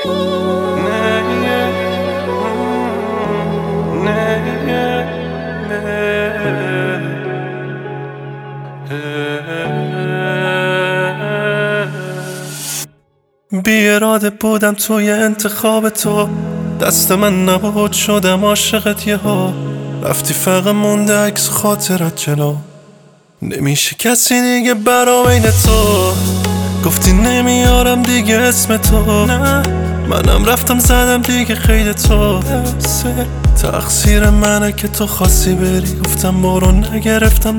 بی اراده بودم توی انتخاب تو، دست من نبود شدم عاشقت یهو. رفتی فقط مونده عکس خاطرت جلو، نمیشه کسی دیگه برا بین تو. گفتی نمیارم دیگه اسم تو، نه منم رفتم زدم دیگه خیلی تو. تقصیر منه که تو خواستی بری، گفتم برو نگرفتم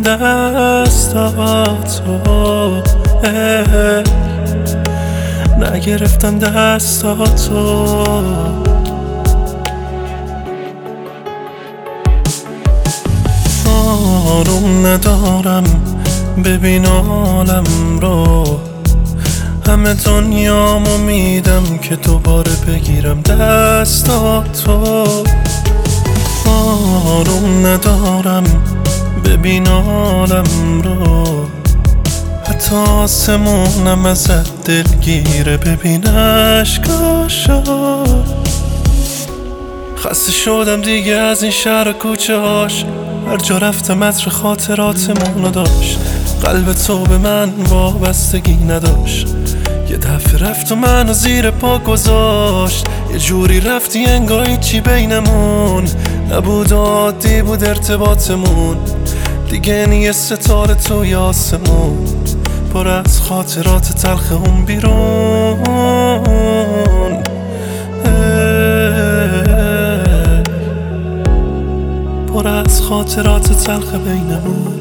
دستاتو، نگرفتم دستاتو. آروم ندارم ببین عالم رو، همه دنیامو میدم که دوباره بگیرم دستاتو. آروم ندارم ببین عالم رو، حتی آسمونم ازت دلگیره ببین عشقاشو. خسته شدم دیگه از این شهر و کوچه هاش، هر جا رفتم عطر خاطراتمونو داشت. قلب تو به من وابستگی نداشت، یه دفعه رفت و منو زیر پا گذاشت. یه جوری رفتی انگار هیچی بینمون نبود، عادی بود ارتباطمون، دیگه نیه ستاره توی آسمون، پر از خاطرات تلخ اون بیرون. پر از خاطرات تلخ بینمون.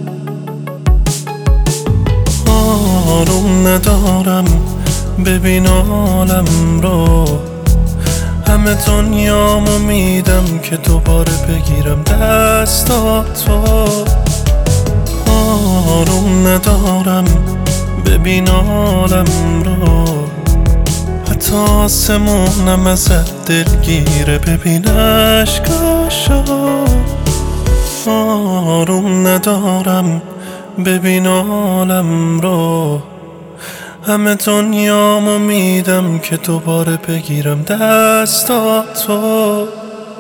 آروم ندارم ببین عالم رو، همه دنیامو میدم که دوباره بگیرم دستاتو. آروم ندارم ببین عالم رو، حتی آسمونم ازت دلگیره ببین عشقاشو. آروم ندارم ببین عالم رو، همه دنیامو میدم که دوباره بگیرم دستاتو.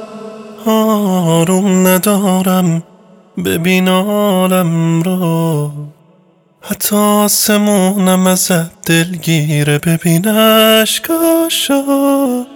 آروم ندارم ببین عالم رو، حتی آسمونم ازت دلگیره ببین عشقاشو.